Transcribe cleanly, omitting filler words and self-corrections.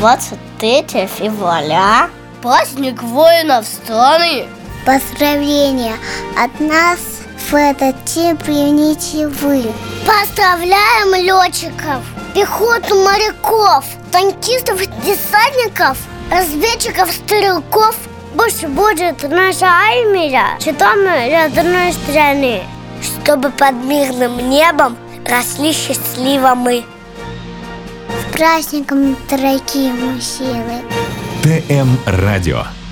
23 февраля – праздник воинов страны. Поздравления от нас в этот день примите вы. Поздравляем летчиков, пехоту, моряков, танкистов, десантников, разведчиков, стрелков. Пусть будет наша армия щитом родной страны, чтобы под мирным небом росли счастливо мы. С праздником, дорогие мужчины! ТМ Радио.